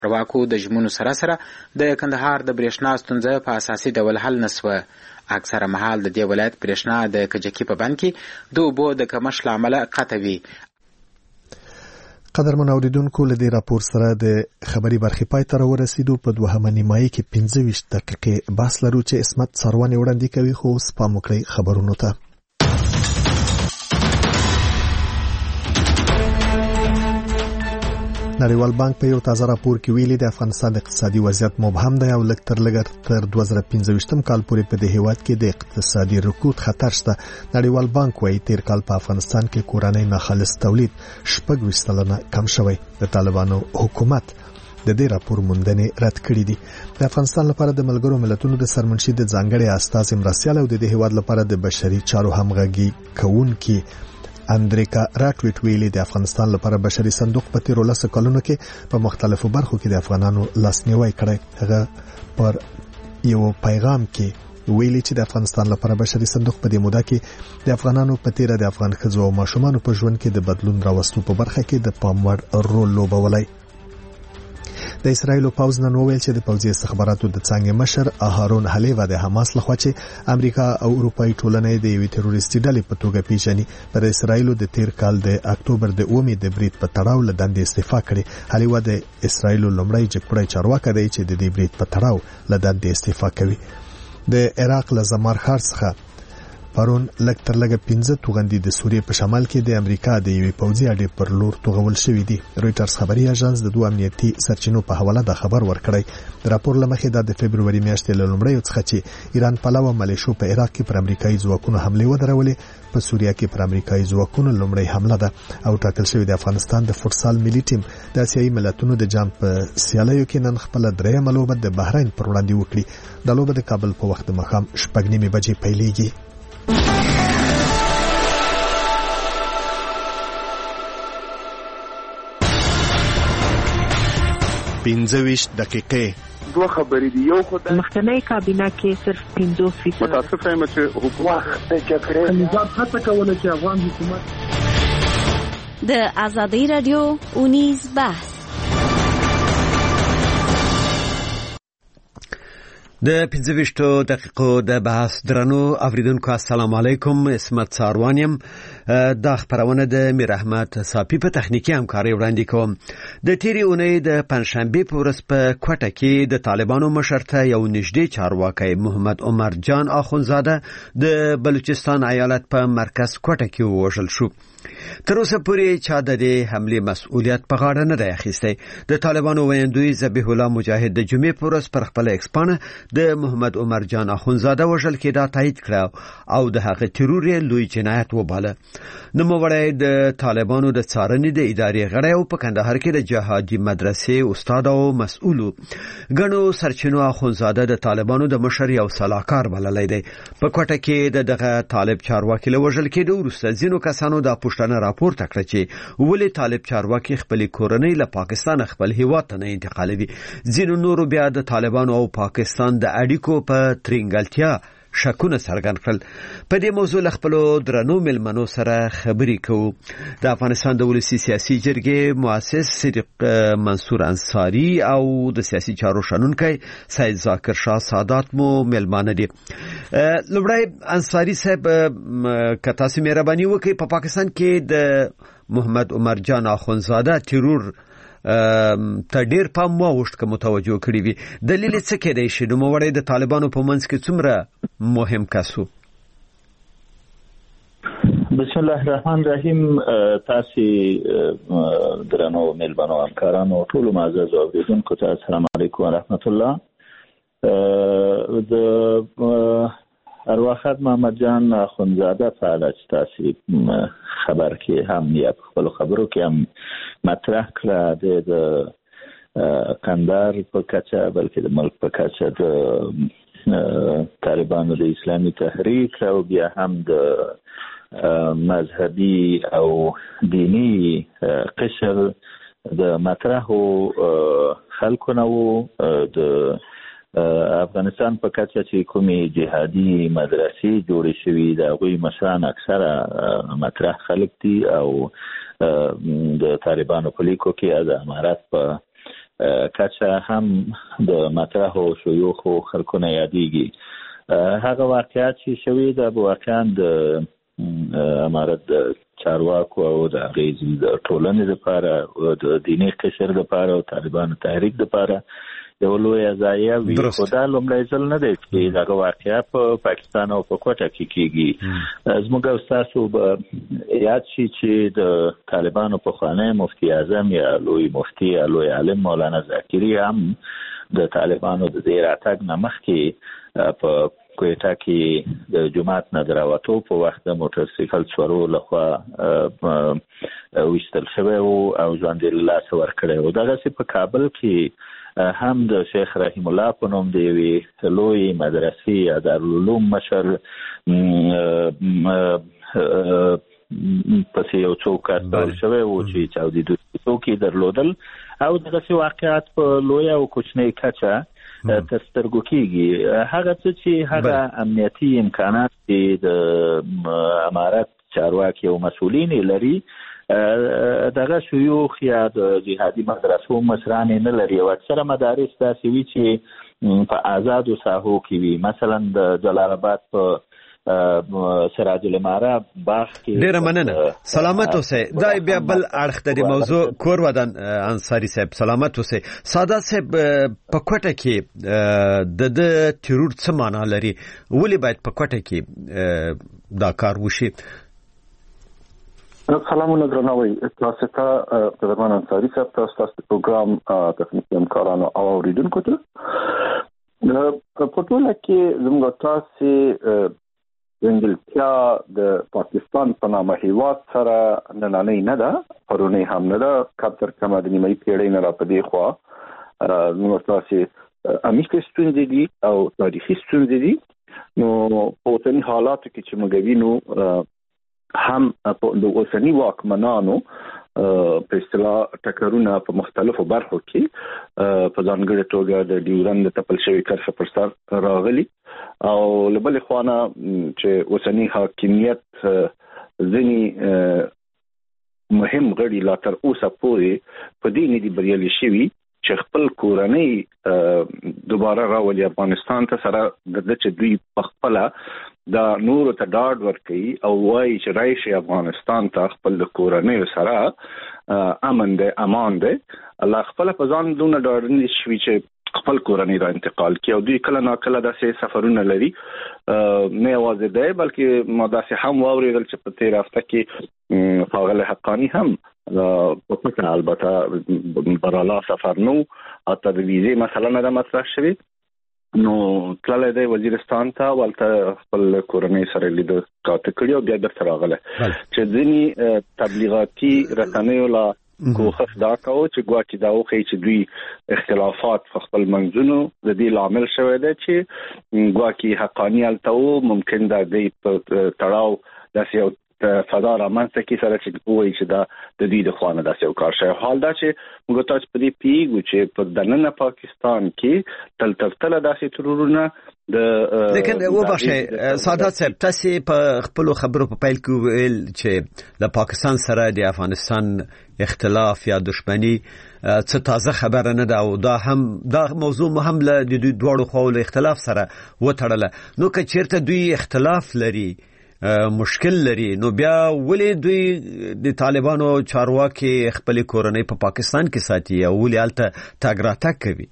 چارواکو د ژمنو سره سره د کندهار د برېښنا ستونزه په اساسي ډول حل نسوه. اکثره مهال د دې ولایت برېښنا د کجکي په بند کې د اوبو د کمښت له امله قطع وي. قدرمن اوریدونکو، له دې راپور سره د خبري برخې پای ته ورسېدو. په دوهمه نیمایي کې 25 دقیقې بحث لرو چې اسمت څاروانې وړاندې کوي. خو اوس پام وکړئ خبرونو ته. نړیوال بانک په یو تازه راپور کې ویلي د افغانستان اقتصادي وضعیت مبهم دی او لږ تر 2015 کال پورې په دې هیواد کې د اقتصادي رکود خطر شته. نړیوال بانک وايي تیر کال په افغانستان کې کورنۍ ناخالص تولید 26% کم شوی. د طالبانو حکومت د دې راپور موندنې رد کړې دي. د افغانستان لپاره د ملګرو ملتونو د سرمنشي د ځانګړي استازي مرستیال او د دې هیواد لپاره د بشري چارو همغږي کوونکي اندریکا راټویټ ویلي د افغانستان لپاره بشري صندوق په تیرو 10 کلونو کې په مختلفو برخو کې د افغانانو لاسنیوي کړی. هغه پر یو پیغام کې ویلي چې د افغانستان لپاره بشري صندوق په دې موده کې د افغانانو په تیره د افغان ښځو او ماشومانو په ژوند کې د بدلون راوستلو په برخه کې د پاموړ رول لوبولی. د اسرایل پوځ نن وویل چې د پوځي استخباراتو د څنګه مشر هارون حلیوا د حماس لخوا چې امریکا او اروپאי ټولنې د یوې تروریستي ډلې په توګه پیژني پر اسرایل د تیر کال د اکتوبر د 1 د برید په تړاو له دندې استعفا کړې. حلیوا د اسرایل لومړی جګپړی چارواکي دی چې د دې برید په تړاو له دندې استعفا کوي. د عراق له زمار ښار څخه پرون لږ تر لږه 15 توغندي د سوریې په شمال کې د امریکا د یوې پوځي اډې پر لور توغول شوې دي. رويټرز خبري اژانس د دوه امنیتي سرچینو په حواله د خبر ورکړی. د راپور لمخې د فبرवरी میاشتې له لومړیو څخه چې ایران پلاوه ملیشو په عراق کې پر امریکایي ځواکونو حمله ودرولې، په سوریه کې پر امریکایي ځواکونو لومړی حمله ده او ټاکل شوې د افغانستان د فوټسال ملي ټیم د اسیایي ملتونو د جام په سیالیو کې نن خپل درېیمه لوبه د بحرین پر وړاندې وکړي. د لوبه د کابل په وخت د ماښام 6:30 بجې پیلېږي. 25 دقیقې دوه خبرې دي. یو خدای مخکنی کابینه کې صرف 50% متاسفه یم چې حکومت د جګړې نظام هڅه کوله چې افغان حکومت د آزادۍ رادیو اونیز بحث د 25 دقیقو د بحث درنو اوریدونکو السلام علیکم. اسمت څاروانیم. دا خبرونه د میر احمد صافی په تخنیکی همکاري وړاندې کوم. د تیرې اونۍ د پنځشنبه په ورځ په کوټه کې د طالبانو مشرته یو نږدې چارواکي محمد عمر جان اخونزاده د بلوچستان ایالت په مرکز کوټه کې ووژل شو. تر اوسه پورې چا د دې حمله مسؤلیت په غاړه نه اخیستی. د طالبانو ویاندوی ذبیح الله مجاهد د جمعې په ورځ پر خپل ایکسپانه د محمد عمر جان اخونزاده وژل کېدا تایید کړ او د هغه ترور لوی جنایت وباله. نوموړی د طالبانو د څارنې د ادارې غړی او په کندهار کې د جهادي مدرسې استاد او مسؤل. غنو سرچینو اخونزاده د طالبانو د مشر یو سلاکار بللی دی. په کوټه کې دغه طالب چارواکي له وژل کېدو وروسته ځینو کسانو د پښتنه راپورته کړ چې ولې طالب چارواکي خپل کورنۍ له پاکستان خپل هیواد ته نه انتقالوي. ځینو نورو بیا د طالبانو او پاکستان د اړیکو په ترنګلتیا شکونه څرګند کړل. په دې موضوع خپل درنو ملمنو سره خبرې کوو. د افغانستان د ولسی سیاسي جرګې مؤسس صدیق منصور انصاری او د سیاسي چارو شنونکي سید ذاکر شاه سادات مو ملمانه دي. لومړی انصاری صاحب که تاسو مهرباني وکړئ په پاکستان کې د محمد عمر جان اخونزاده ترور ته ډیر پام واوښت که متوجه کړی وي. دلیل څه کېدای شي؟ نوموړی د طالبانو په منځ کې څومره مهم کسو؟ بسم الله الرحمن الرحیم. تاسو درنو ملبانو همکارانو ټول معزز اوریدونکو ته السلام علیکم ورحمت الله. د ارواحات محمد جان اخونزاده په اړه چې تاسو خبر کې هم یا خپل خبرو کې هم مطرح کړه د کندهار په کچه بلکې د ملک په کچه د طالبانو د اسلامي تحریک او بیا هم د مذهبي او دینی قشر د مطرحو خلکونه وو. د افغانستان په کچه چې کومي جهادي مدرسې جوړې شوې د هغوی مشران اکثره مطرح خلک دي او د طالبانو په لیکو کې د امارات په کچه هم د مطرح او شيوخ او خلکونه یادېږي. هغه واقعیت چې شوی د واقعا د امارت د چارواکو او د غیزي د ټولنې لپاره او د دیني قشر لپاره او طالبانو تحریک لپاره یو لوی ضایعه وي. خو دا لومړی ځل نه دی چې دغه واقعه په پاکستان او په کوټه کې کېږي. زموږ او ستاسو به یاد شي چې د طالبانو پخوانی مفتي اعظم یا لوی مفتي یا لوی عالم مولانا ذاکري هم د طالبانو د دې راتګ نه مخکې په کوټه کې د جماعت نه دراوتو په وخت د موټر سایکل سوارو لخوا وشتل شوی او ژوند یې له لاسه ورکړی و. دغسې په کابل کې هم د شیخ رحیم الله په نوم د یوې لویې مدرسې یا دارالعلوم مشر پسې یو څوک کار شوی و چې چاودېدونکي توکي درلودل او دغسې واقعات په لویه او کوچنۍ کچه تر سترګو کېږي. هغه څه چې هغه امنیتي امکانات چې د امارت چارواکي او مسؤلین لري دغه شيوخ یا د جهادي مدرسو مشران نه لري. او اکثره مدارس داسې وي چې په آزادو ساحو کې وي. مثلا د جلال آباد په سراج الاماره باغ کې. ډیره مننه. سلامت اوسئ. دا بیا بل اړخ د موضوع کور ودان انصاری صاحب سلامت اوسئ. سادات صاحب په کوټه کې د ترور څه معنا لري؟ ولې باید په کوټه کې دا کار وشي؟ سلامونه درناوی. تاسو ته قدرمن انصاری صاحب تاسو پروګرام تخنیکی همکارانو او اوریدونکو ته په ټوله کې زموږ تاسو انګلیسیا د پاکستان په نامه هیواد سره نننۍ نه ده، پرونی هم نه ده، کابتر کمه د نیمه پیړۍ نه را پدې خوا زموږ تاسو امیشته ستونزې دي او تاریخي ستونزې دي. نو په اوسني حالاتو کې چې موږ وینو هم د اوسني واکمنانو په اصطلاح ټکرونه په مختلفو برخو کې په ځانګړي توګه د ډیورند تپل شوی کرښه پر سر راغلي او لبل خوانه چې اوسني حاکمیت ځینی مهم غړي لا تر اوسه پورې په دې نه دی بریالي شوی چې خپل کورنۍ دوباره راولي افغانستان ته سره د چې دوی په خپل دا نور ته ډاډ ورکړي او وایي چې راشي افغانستان ته خپل کورنۍ سره امن ده امان ده. الله خپل په ځان دونه ډاډ نشوي چې خپل کورنۍ را انتقال کړي او دوی کله نا کله داسې سفرونه لري نه یوازې ده بلکې ما داسې هم واورېدل چې په تیر هفته کې فاغله حقانی هم په پټه البته براله سفر نو او د ویزې مثلا نه مطرح شوی نو تللی دی وزیرستان ته ولته خپل کورنۍ سره لیدو کاته کړی او بیا درته راغله چې ځینی تبلیغاتي رسنیو لا کوخص دا کاو چې ګواکې دا وخی چې دوی اختلافات په خپل منځونو د دې لامل شوی دی چې ګواکې حقانی الته ممکن دا دی په تړاو داسې یو فضا رامنځته کې سره چې وایي چې دا د دې د خوانه داسې یو کار شوی. حال دا چې موږ تاسو په دې پیګو چې په دننه پاکستان کې تل داسې ترورونه د لیکن وبخښه سادات صاحب تاسو په خپل خبرو په پیل کې ویل چې د پاکستان سره د افغانستان اختلاف یا دښمنی څه تازه خبره نه ده او دا موضوع هم له دوی دواړو خواو له اختلاف سره وتړله. نو که چیرته دوی اختلاف لري مشکل لري نو بیا ولې دوی د طالبانو چارواکي خپل کورنۍ په پاکستان کې ساتي او ولې الته تاګ راتګ کوي؟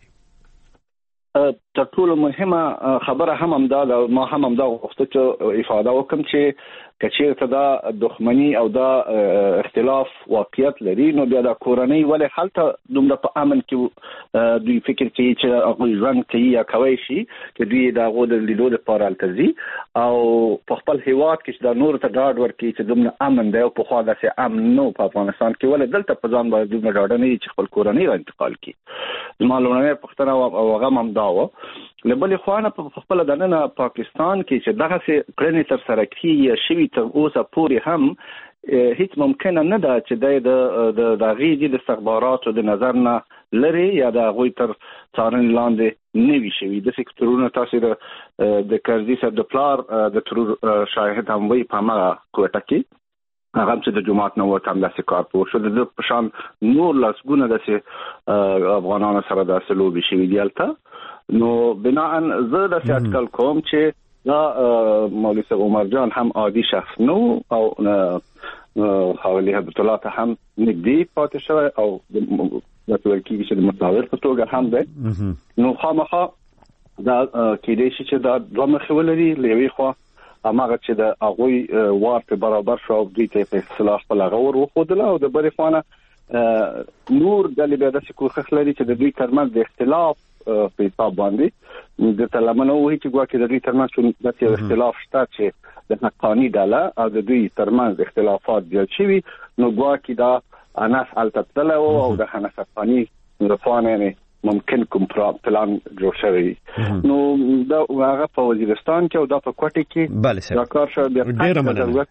تر ټولو مهمه خبره هم دا ما هم دا غوښته چې افاده وکم چې کچیرته دا دښمنی او دا اختلاف واقعیت لري نو بیا دا کورنۍ ولې حالته دومره په امن کې دوی فکر کوي چې هغه ژوند کوي یا کوي شي چې دوی دا غو د لیدو لپاره التزي او په خپل هیواد کې دا نور ته ډاډ ورکړي چې دومره امن دی او په خوا داسې امن نو په افغانستان کې ولې دلته په ځان باندې دومره ډاډ نه چې خپل کورنۍ را انتقال کړي. زما لومړنۍ پوښتنه او هغه هم دا و لبل خوانه په خپل دننه پاکستان کې چې دغه کړنې تر سره کیږي شوی تر اوسه پورې هم هیڅ ممکن نه ده چې د غیږې د استخباراتو د نظر نه لري یا د غوي تر څارنې لاندې نه وي شوی. د سکتورونو تاسو د کرزي صاحب د پلار د ترور شاهد هم وي په هغه کوټه کې هغه چې د جماعت نو وته هم داسې کار پوه شو د پشان نور لاسګونه داسې افغانانو سره داسې لوبي شي دیالته نو بنا زه داسې اټکل کوم چې دا مولوی صاحب عمر جان هم عادي شخص نو او حوالی حضرت الله ته هم نږدې پاتې شوی او د ترکیې چې د مصاور په توګه هم دی نو خامخا دا کېدای شي چې دا دوه مخې ولري لوي خو اماغه چې د اغوی ورته برابر شو دوی ته په اصلاح په لغور وخدله او د بری خوانه نور د لیبراسي کوخخ لري چې د دوی ترمنځ د اختلاف په حساب باندې د تلمنو وایي چې ګواکې د دوی ترمنځ د اختلاف شته چې د حقانی ډله او د دوی ترمنځ اختلافات جوړ شوي نو ګواکې دا اناس التطلع او د حنف حقانی رفانه ممکن کوم پلان جوړ شوی نو دا هغه په وزیرستان کې او دا په کوټه کې دا کار شو ډېر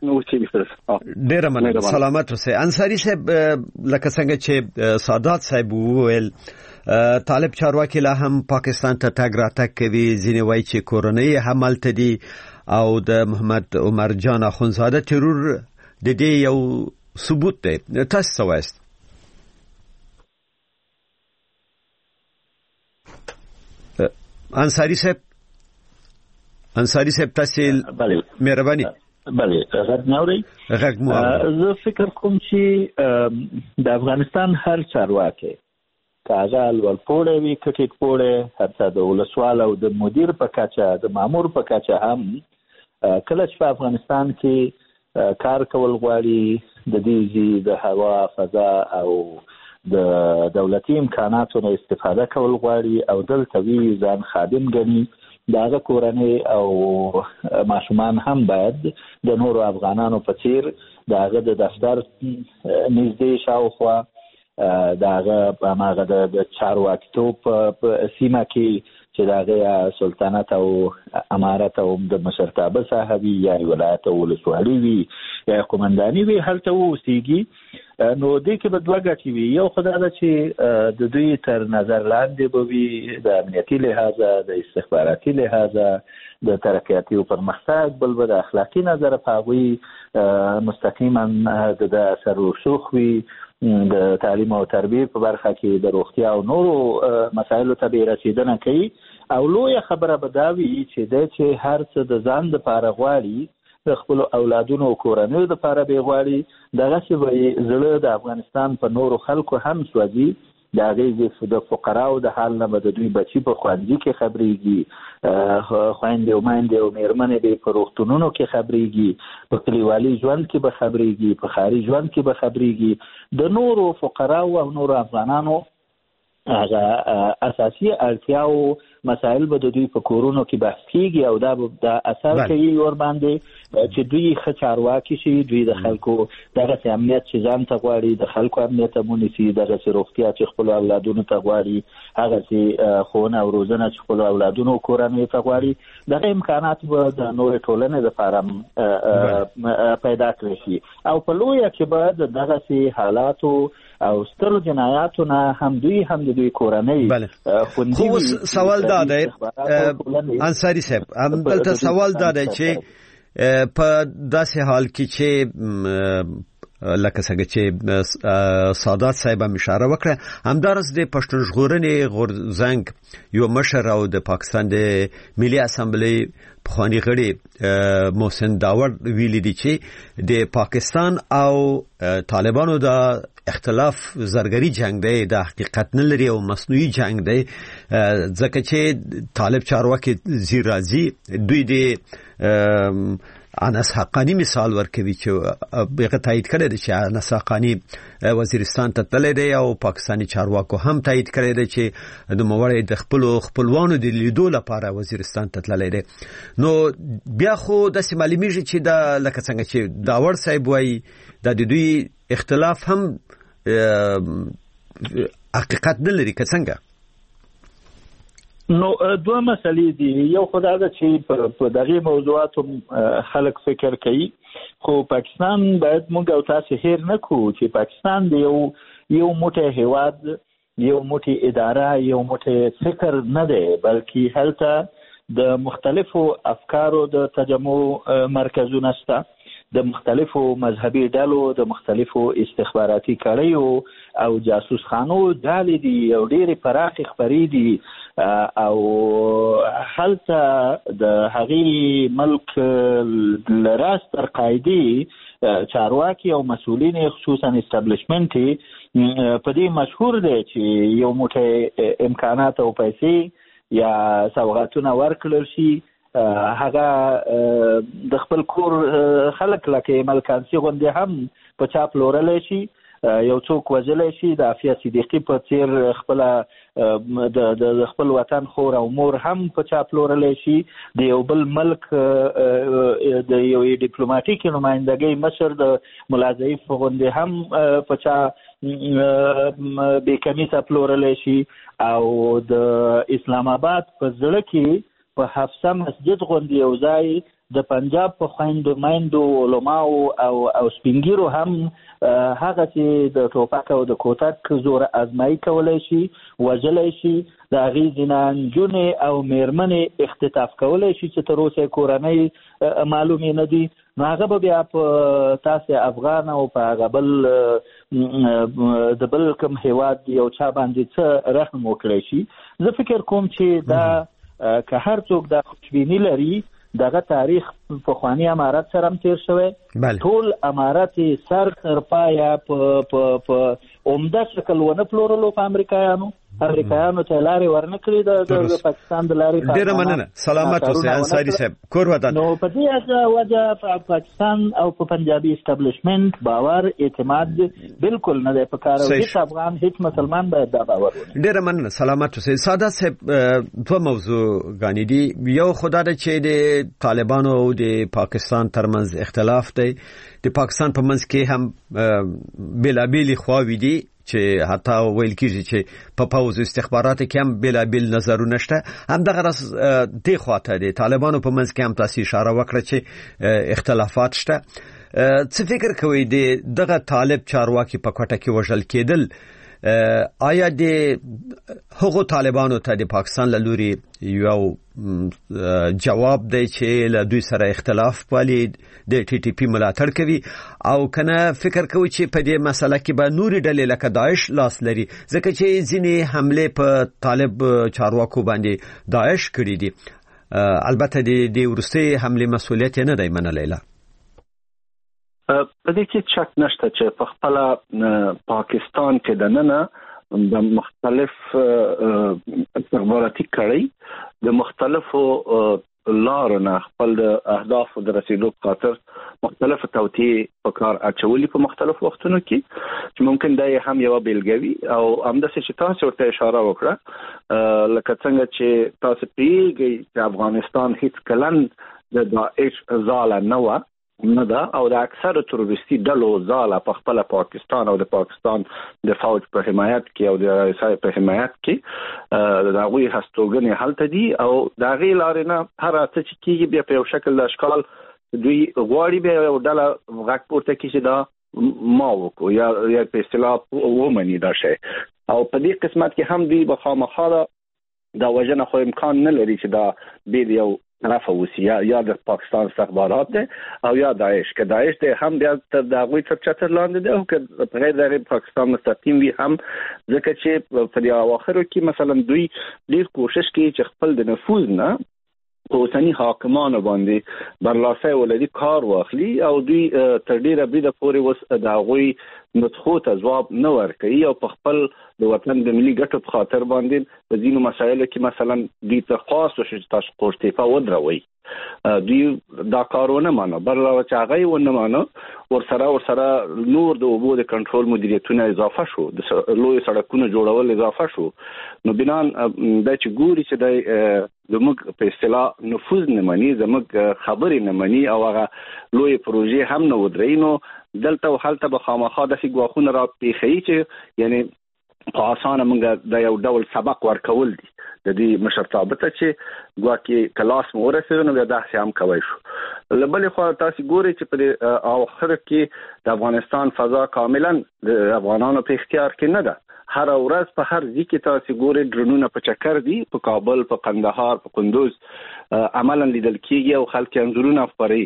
مننه سلامت اوسئ انصاری صاحب لکه څنګه چې سادات صاحب وویل طالب چارواکي لا هم پاکستان ته تګ راتګ کوي ځینې وایي چې کورنۍ حمل تدي او د محمد عمر جان اخونزاده ترور د دې یو ثبوت دی تاسو څه وایست انصاری صاحب تاسو مهرباني بله غږ نوري زه فکر کوم چې د افغانستان هر چارواکي کاغال ولپوړې وی کټیک پوړې حتی د ولسوال او د مدیر په کچه د مامور په کچه هم کله چې په افغانستان کې کار کول غواړي د دې د هوا فضا او د دولتي امکاناتو نه استفاده کول غواړي او دلته وی ځان خادم ګڼي داغه کورنۍ او ماشومان هم باید د نورو افغانانو په څیر داغه د دفتر نږدې شاوخوا داغه هغه د چارواکیتوب په سیمه کې چې داغه سلطنت او امارت او د مشرتابه صاحبي یا ولایت او ولسوالي وي یا قومنداني وي هلته وسیږي نو دې کې به دوه ګټې وي یو خدای دا چې د دوی تر نظر لاندې به وي د امنیتي لحاظه د استخباراتي لحاظه د ترقیاتي او پرمختګ بل به د اخلاقي نظر په هغوی مستقیما د اثر رسوخ وي د تعلیم او تربیه په برخه کې د روغتیا او نورو مسایلو ته به رسیدنه کوي او لوی خبره به دا وي چې هر څه د ځان لپاره غواړي د خپل اولادونو او کورنیو لپاره به غواړي دغه چې به زړه د افغانستان په نورو خلکو هم سوځي د هغې د فقراو د حال نه به د دوی بچي په ښوونځي کې خبرېږي خویندې او میندې او مېرمنې به په روغتونونو کې خبرېږي په کلیوالي ژوند کې به خبرېږي په ښاري ژوند کې به خبرېږي د نورو فقراو او نورو افغانانو هغه اساسي اړتیاو مسائل به د دوی په کورونو کې بحث کیږي او دا د اثر کوي ور باندې چې دوی ښه چارواکي شي دوی د خلکو دغه امنیت چې ځان ته غواړي د خلکو امنیت مونږ سي دغه روغتیا چې خپل اولادونو ته غواړي هغه چې خونه او روزنه چې خپل اولادونو کورنۍ ته غواړي دغه امکانات به د نور ټولنې لپاره پیدا کړی شي او په لویه کې به دغه حالاتو او سترو جنایاتونه هم دوی کورنۍ خوندي وي سوال دا دی انصاری صاحب هم دلته سوال دا دی چې په داسې حال کې چې لکه څنګه چې سادات صاحب هم اشاره وکړه همدارس د پښتون ژغورنې غورځنګ یو مشر او د پاکستان د ملي اسمبلی پخوانی غړي محسن داور ویلي دي چې د پاکستان او طالبانو د اختلاف زرګری جنگ دی د حقیقت نه لري او مصنوعي جنگ دی ځکه چې طالب چارواکي زیرازي دوی د انس حقانی مثال ورکوي چې هغه تایید کړی دی چې انس حقانی وزیرستان ته تللی دی او پاکستانی چارواکو هم تایید کړی دی چې د موړې د خپلوانو د لیدو لپاره وزیرستان ته تللی دی نو بیا خو داسې معلومیږي چې دا لکه څنګه چې داور صاحب وایي د دوی اختلاف هم حقیقت نه لري که څنګه نو دوه مسلې دي یو خدای دا چې په دغه موضوعاتو خلک فکر کوي خو پاکستان باید موږ او تاسو هیر نه کوو چې پاکستان د یو موټی هیواد یو موټی اداره یو موټی فکر نه دی بلکې هلته د مختلفو افکارو د تجمع مرکزونه شته د مختلفو مذهبي ډلو د مختلفو استخباراتي کړیو او جاسوس خانو ډلې دي او ډېرې پراخې خبرې دي او هلته د هغې ملک لراس تر قاعدې چارواکي او مسؤلین خصوصا استابلیشمنت په دې مشهور دی چې یو موټی امکانات او پیسې یا سوغاتونه ورکړل شي هغه د خپل کور خلک لکه ملکانسي غوندې هم په چا پلورلی شي یو څوک وژلی شي د عافیه صدیقي په څیر خپله د خپل وطن خور او مور هم په چا پلورلی شي د یو بل ملک د یو ډیپلوماټیکي نمایندګۍ مشر د ملا ضعیف غوندې هم په چا بې کمیسه پلورلی شي او د اسلام آباد په زړه کې په حفصه مسجد غوندې یو ځای د پنجاب په خویندو میندو علماو او سپینګیرو هم هغه چې د ټوپک او د کوتک زور ازمایي کولی شي وژلی شي د هغې ځینه نجونې او میرمنې اختطاف کولی شي چې تر اوسه کورنۍ معلومې نه دي نو هغه به بیا په تاسې افغان او په هغه بل د بل کوم هیواد یو چا باندې څه رحم وکړی شي زه فکر کوم چې دا که هر څوک دا خوشبیني لري دغه تاریخ پخوانی امارت سره هم تیر شوی ټول امارت سر تر پایه په عمده شکل ونه پلورلو په امریکایانو ته لارې ورنه کړې د پاکستان د لارې ډېره مننه سلامت اوسئ انصاري صاحب کور وطن نو په دې وجه په پاکستان او په پنجابي اسټابلیشمنت باور اعتماد بالکل نه دی په کار او هیڅ افغان هیڅ مسلمان باید دا باور ولري ډېره مننه سلامت اوسئ ساده صاحب دوه موضوعګانې دي یو خدا ده چې د طالبانو او د پاکستان ترمنځ اختلاف دی د پاکستان په منځ کې هم بېلابېلې خواوې دي چې حتی ویل کېږي چې په پوځ استخباراتو کې هم بېلابېل نظرونه شته همدغه راز دې خواته د طالبانو په منځ کې هم تاسې اشاره وکړه چې اختلافات شته څه فکر کوئ د دغه طالب چارواکي په کوټه کې وژل کېدل آیا د هغو طالبانو ته د پاکستان له لوري یو جواب دی چې له دوی سره اختلاف پالي د ټي ټي پي ملاتړ کوي او کنه فکر کوي چې په دې مسله کې به نورې ډلې لکه داعش لاس لري ځکه چې ځینې حملې په طالب چارواکو باندې داعش کړي دي البته د وروستۍ حملې مسؤلیت یې نه دی منلی لا په دې کې شک نشته چې په خپل پاکستان کې د ننه د مختلف استخباراتي کړۍ د مختلفو لارو نه خپل د اهدافو د رسیدو په خاطر مختلف توطئې په کار اچولي په مختلف وختونو کې چې ممکن دا هم یو بیلګوي او همداسې چې تاسو ورته اشاره وکړه لکه څنګه چې تاسو پیږئ چې افغانستان هیڅ کلن د داعش ځاله نه وه نه ده او د اکثر تروریستي ډلو ځاله په خپل پاکستان او د پاکستان د فوج په حمایت کې او د رئیس په حمایت کې د هغوی هستوګنې هلته دي او د هغې لارې نه هر څه چې کېږي بیا په یو شکل د اشکال دوی غواړي بیا یو ډله غږ پورته کړي چې دا ما وکړو یا په اصطلاح ومني دا شی او په دې قسمت کې هم دوی به خامخا دا وژنه خو امکان نه لري چې دا بې د یو طرف اوسي یا د پاکستان استخبارات دی او یا داعش که داعش دی هم بیا تر د هغوی تر چتر لاندې دی او که په غیر د هغې پاکستان مستقیم وي هم ځکه چې په دې اواخرو کې مثلا دوی ډېر کوشش کوي چې خپل د نفوذ نه په اوسني حاکمانو باندې برلاسي ولري کار واخلي او دوی تر ډېره بریده پورې اوس د هغوی نطخو ته ځواب نه ورکوي او په خپل د وطن د ملي ګټو په خاطر باندې په ځینو مسایلو کې مثلا دوی ته خاص وشي چې تاسو قوشتیفه ودروي دوی دا کار ونه مانه برله چې هغه یې ونه مانه ورسره نور د اوبو د کنټرول مدیریتونه اضافه شو د لوی سړکونو جوړول اضافه شو نو بنان دا چې ګوري چې د زموږ په اصطلاح نفوذ نه مني زموږ خبرې نه مني او هغه لوی پروژې هم نه ودري نو دلته او هلته به خامخا داسې ګواښونه را پیښوي چې یعنی په اسانه موږ د یو ډول سبق ورکول دي د دې مشرتابه ته چې ګواکې کلاس مو ورسېدو نو بیا داسې هم کوی شو له بلې خوا تاسې ګورئ چې په دې اواخر کې د افغانستان فضا کاملا د افغانانو په اختیار کې نه ده هر ورځ په هر ځای کې تاسې ګورئ ډرونونه په چکر دي په کابل په قندهار په کندوز عملا لیدل کېږي او خلک انځورونه خپروي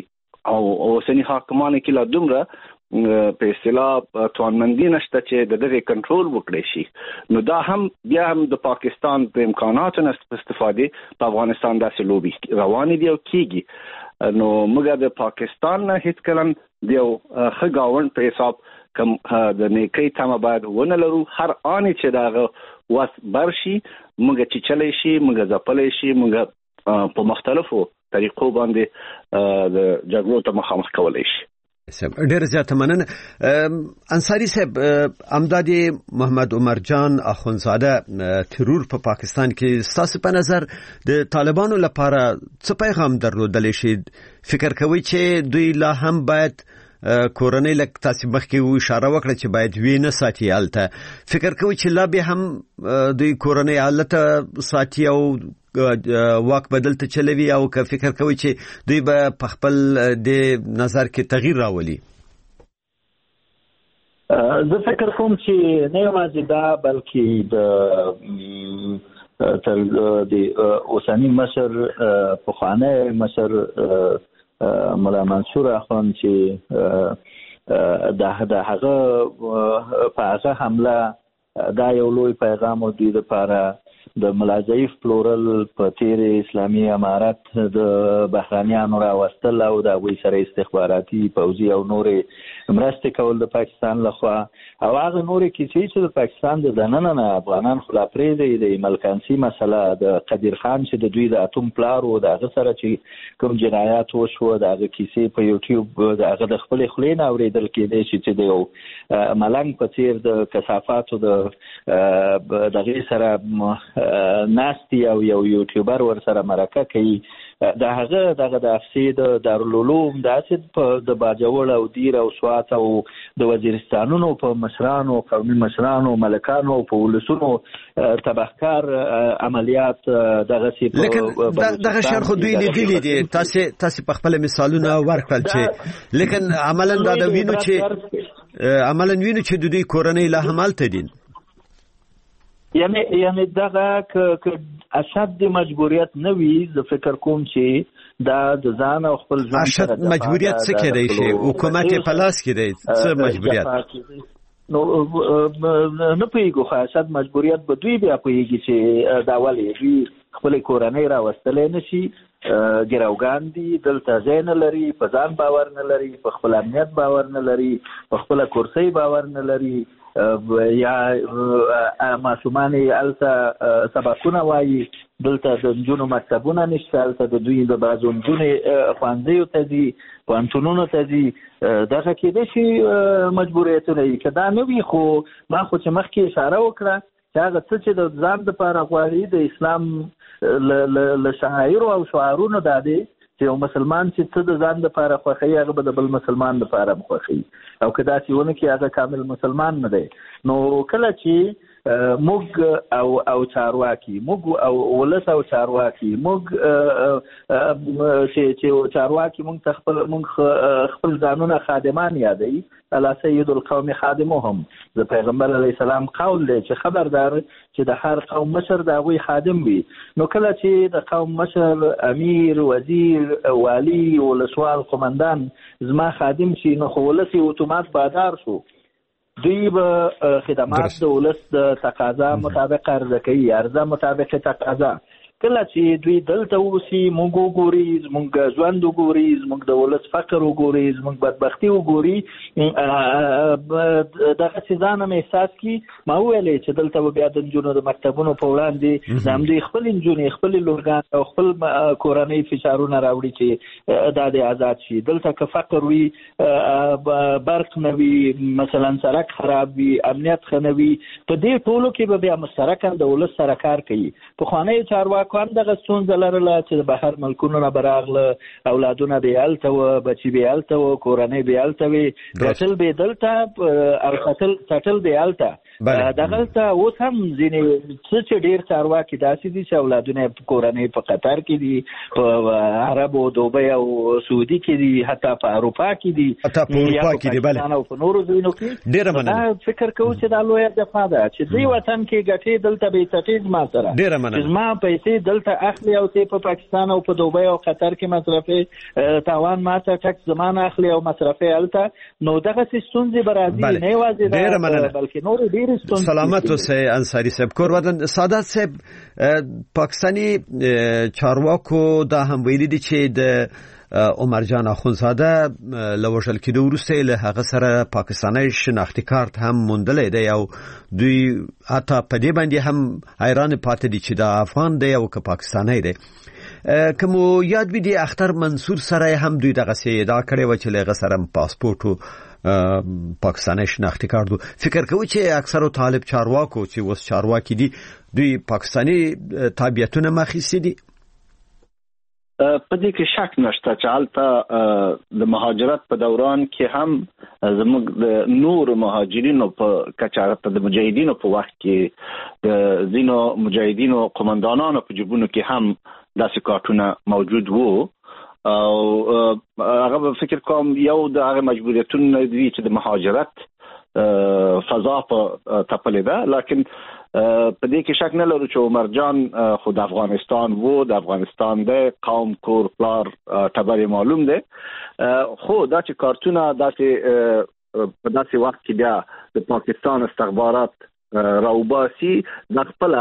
او اوسنی حاکمان کې لا دومره په اصطلاح توانمندي نشته چې د دغه کنټرول وکړي شي. نو دا هم بیا هم د پاکستان په امکاناتو نه استفاده په افغانستان داسې لوبي روانې دي او کیږي. نو موږ د پاکستان نه هیڅ کلم دیو خګاون په حساب کم د نیکی تمه باید ونه لرو. هر آنی چې داغه واس برشي موږ چې چلی شي موږ ځپلی شي موږ په مختلفو طریقو باندې د جګړو ته مخامخ کولی شي. ډېر زیاته مننه. انصاری صاحب، امدادي محمد عمر جان اخونزاده ترور په پاکستان کې ستاسو په نظر د طالبانو لپاره څه پیغام درلودلی شي؟ فکر کوي چې دوی لا هم باید کورنۍ لک تاسو مخکې اشاره وکړه چې باید وینه ساتي الته، فکر کوي چې لا به هم دوی کورنۍ حالت ساتي او واک بدل ته چلوي، او که فکر کوي چې دوی به په خپل د نظر کې تغییر راولي؟ زه فکر کوم چې نه یوازې دا بلکې د اوسنی مشر پخوانی مشر مولا منصور اخوان چې د هغه په هغه حمله دا یو لوی پیغام دوی لپاره د ملاضعیف پلورل په تیر اسلامي امارت د بهرانيانو راوستل او د هغوی سره استخباراتي پوځي او نورې مرستې کول د پاکستان لخوا، او هغه نورې کیسې چې د پاکستان د دننه نه افغانان خلا پرېږدي، د ملکانسي مسله، د قدیر خان چې د دوی د اتوم پلار و د هغه سره چې کوم جنایات وشوه، د هغه کیسې په یوټیوب د هغه د خپلې خولې نه اورېدل کېدی شي چې د یو ملنګ په څېر د کثافاتو د دغې سره ناستی او یو یوټیوبر ور سره مرکه کوي. د هغه دغه د افسید دارالعلوم د اسید په د باجوړ او دیر او سوات او د وزیرستانونو په مشرانو، قومي مشرانو، ملکانو په ولسونو تبهکار عملیات دغه سی په دغه شر خو دوی لیدلی دي. تاسو په خپل مثالونه ورکړل چې لیکن عملاً دا د وینو چې د دوی کورنۍ لا هم هلته دي. یعنی دغه که اشد مجبوریت نه وي، زه فکر کوم چې دا د ځان او خپل ځان اشد مجبوریت څه کېدای شي؟ حکومت په لاس کې دی، څه مجبوریت؟ نو نه پوهېږو، خو اشد مجبوریت به دوی بیا پوهېږي چې دا ولې دوی خپل کورنۍ راوستلی نه شي. ګروګان دي، دلته ځای نه لري، په ځان باور نه لري، په خپل امنیت باور نه لري، په خپله کرسۍ باور نه لري، یا ماشومان هلته سبقونه وایي، دلته د نجونو مکتبونه نشته، هلته د دوی د بعضو نجونې ښوونځیو ته ځي، پوهنتونونو ته ځي. دغه کېدای شي مجبوریتونه وي. که دا نه وي، خو ما خو چې مخکې اشاره وکړه چې هغه څه چې د ځان دپاره غواړي د اسلام له شعایرو او شعارونو دا دی چې یو مسلمان چې څه د ځان دپاره خوښوي هغه به د بل مسلمان دپاره هم خوښوي، او که داسې ونه کړي هغه کامل مسلمان نه دی. نو کله چې موږ او چارواکي، موږ او ولس او چارواکي، موږ چې چارواکي موږ خپل ځانونه خادمان یادوي، الا سید القوم خادمهم، د پیغمبر علیه السلام قول دی چې خبردار چې د هر قوم مشر د هغوی خادم وي. نو کله چې د قوم مشر، امیر، وزیر، والی، ولسوال، قمندان زما خادم شي، نو خو ولس یې اتومات بادار شو. دوی به خدمات د ولس د تقاضا مطابق عرضه کوي، عرضه مطابق تقاضا. کله چې دوی دلته اوسي، موږ وګوري، زموږ ژوند وګوري، زموږ د ولس فقر وګوري، زموږ بدبختي وګوري، دغه ځان هم احساس کړي. ما وویلې چې دلته به بیا د نجونو د مکتبونو په وړاندې د همدوی خپلې نجونې، خپلې لورګان او خپل کورنۍ فشارونه راوړي چې دا د آزاد شي. دلته که فقر وي، برق نه وي، مثلا سړک خراب وي، امنیت ښه نه وي، په دې ټولو کې به بیا مشترکاً د ولس سره کار کوي. پخوانی چارواکو هم دغه ستونزه لرله چې د بهر ملکونو نه به راغله، اولادونه به یې هلته وه، بچي به یې هلته وه، کورنۍ به یې هلته وې، ګټل به یې دلته او څټل به یې هلته. دغلته اوس هم ځینې څه چې ډېر چارواکي داسې دي چې اولادونه یې کورنۍ په قطر کې دي، په عربو، دوبۍ او سعودي کې دي، حتی په اروپا کې دي، حتی په اروپا کې دي، بله، او په نورو ځایونو کې. ډېره مننه. فکر کوو چې دا لویه جفا ده چې دې وطن کې ګټې دلته به یې څټې زما سره، چې زما پیسې دلته اخلي او ته په پاکستان او په دوبۍ او قطر کې مصرفي تاوان ماته ټکس زمانه اخلي او مصرفي الته نو دغه ستونزې برازي نه وازي بلکې نور ډېر ستونزې. سلامت اوسئ انصاری صاحب. کورودن سعادت صاحب پاکستانی چارواکو دا هم ویلي دي چې د عمر جان اخونزاده لوژل کېدو وروسته له هغه سره پاکستاني شناختی کارت هم موندلې دی او دوی حتی په دې باندې هم حیران پاتې دي چې دا افغان دی او که پاکستاني دی. کوم یاد وي دی اختر منصور سره هم دوی دغه سي دا کړی و چې له سره پاسپورت او پاکستاني شناختی کارت فکر کوي چې اکثر طالب چارواکو چې وس چارواکي دي دوی پاکستاني تابعیتونه مخېسي دي. په دې کې شک نشته چې حالته د مهاجرت په دوران کې هم زموږ د نور مهاجرینو په کچارت د مجاهدینو په وخت کې د زینو مجاهدینو قومندانانو په جبونو کې هم داسې کارتونه موجود وو او هغه فکر کوم یو د هغه مجبوریتونه دي چې د مهاجرت فضا په تپلې ده. لکن په دې کې شک نه لرو چې عمر جان خود افغانستان وو د افغانستان د قوم کور پلار تبر معلوم ده خو دا چې کارتونه داسې په داسې وخت کې بیا د پاکستان استخبارات راوباسي د خپل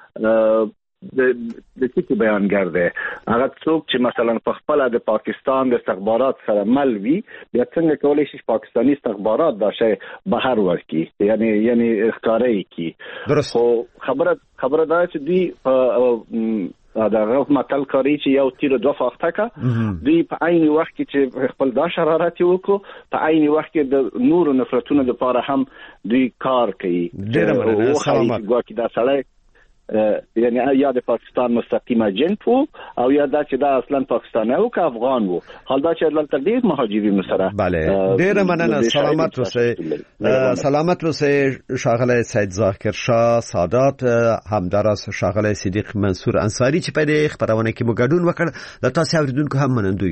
د څه بیان ګرځي هغه څوک چې مثلا په خپل د پاکستان د استخبارات سره مل وي بیا څنګه کولای شي پاکستاني استخبارات دا شی بهر ورکړي یعنی ښکارای کی خو خبره دا چې دی دا غوښ متل کوي چې یو تیر دوه فاخته کا دی په عین وخت کې چې خپل دا شرارت وکړو په عین وخت کې د نور نفرتونو لپاره هم دی کار کوي. ډیره مننه. سلامت. ګواکې دا سړی یعنی یا د پاکستان مستقیم اجنټ وو او یا دا چې دا اصلا پاکستاني او که افغان وو حال دا چې دلته ډیر مهاجرین سره. بله ډیر مننه. سلامت اوسئ. سلامت اوسئ شاغله سید ذاکر شاه سادات همدارس شاغله صدیق منصور انصاری چې په دې خبرونه کې مو ګډون وکړ د تاسو اوریدونکو هم منندوی.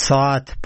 ساعت